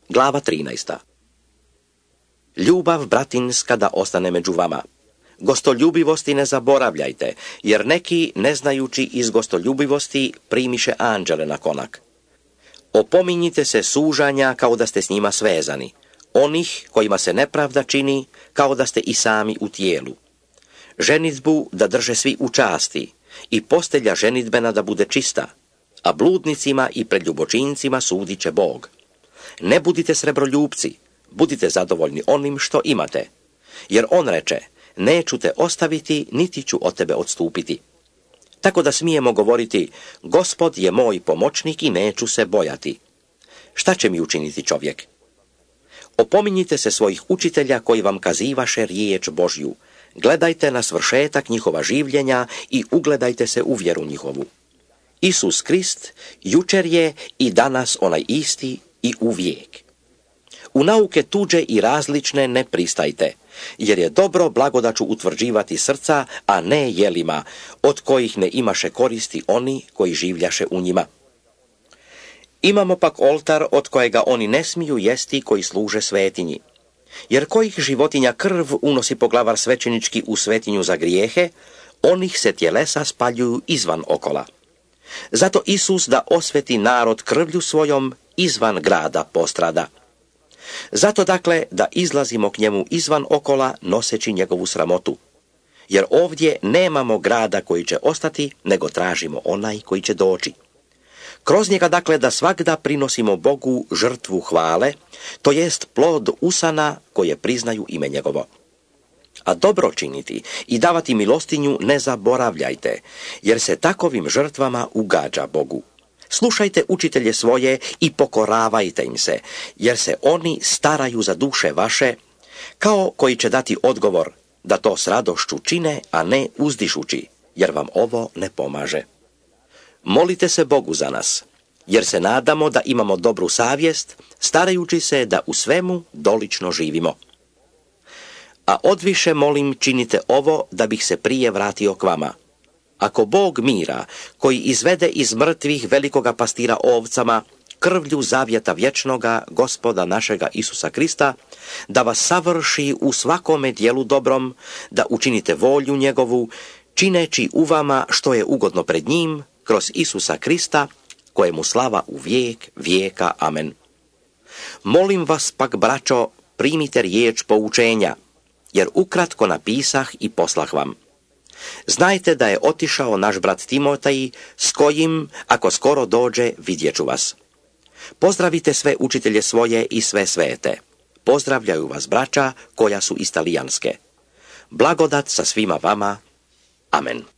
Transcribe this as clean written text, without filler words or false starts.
Glava 13. Ljubav bratinska da ostane među vama. Gostoljubivosti ne zaboravljajte, jer neki, ne znajući iz gostoljubivosti, primiše anđele na konak. Opominjite se sužanja kao da ste s njima svezani, onih kojima se nepravda čini kao da ste i sami u tijelu. Ženidbu da drže svi u časti i postelja ženidbena da bude čista, a bludnicima i preljubočincima sudit će Bog. Ne budite srebroljupci, budite zadovoljni onim što imate, jer on reče, neću te ostaviti, niti ću od tebe odstupiti. Tako da smijemo govoriti, Gospod je moj pomoćnik i neću se bojati. Šta će mi učiniti čovjek? Opominjite se svojih učitelja koji vam kazivaše riječ Božju. Gledajte na svršetak njihova življenja i ugledajte se u vjeru njihovu. Isus Krist jučer je i danas onaj isti i uvijek. U nauke tuđe i različne ne pristajte, jer je dobro blagodaću utvrđivati srca, a ne jelima, od kojih ne imaše koristi oni koji življaše u njima. Imamo pak oltar od kojega oni ne smiju jesti koji služe svetinji. Jer kojih životinja krv unosi poglavar svećenički u svetinju za grijehe, onih se tjelesa spaljuju izvan okola. Zato Isus da osveti narod krvlju svojom izvan grada postrada. Zato dakle da izlazimo k njemu izvan okola noseći njegovu sramotu. Jer ovdje nemamo grada koji će ostati, nego tražimo onaj koji će doći. Kroz njega dakle da svagda prinosimo Bogu žrtvu hvale, to jest plod usana koje priznaju ime njegovo. A dobro činiti i davati milostinju ne zaboravljajte, jer se takovim žrtvama ugađa Bogu. Slušajte učitelje svoje i pokoravajte im se, jer se oni staraju za duše vaše, kao koji će dati odgovor da to s radošću čine, a ne uzdišući, jer vam ovo ne pomaže. Molite se Bogu za nas, jer se nadamo da imamo dobru savjest, starajući se da u svemu dolično živimo. A odviše molim činite ovo da bih se prije vratio k vama. Ako Bog mira, koji izvede iz mrtvih velikoga pastira ovcama, krvlju zavjeta vječnoga Gospoda našega Isusa Krista, da vas savrši u svakome dijelu dobrom, da učinite volju njegovu, čineći u vama što je ugodno pred njim, kroz Isusa Krista, kojemu slava u vijek vijeka. Amen. Molim vas pak, braćo, primite riječ poučenja, jer ukratko napisah i poslah vam. Znajte da je otišao naš brat Timotej, s kojim, ako skoro dođe, vidjet ću vas. Pozdravite sve učitelje svoje i sve svete. Pozdravljaju vas braća koja su iz Talijanske. Blagodat sa svima vama. Amen.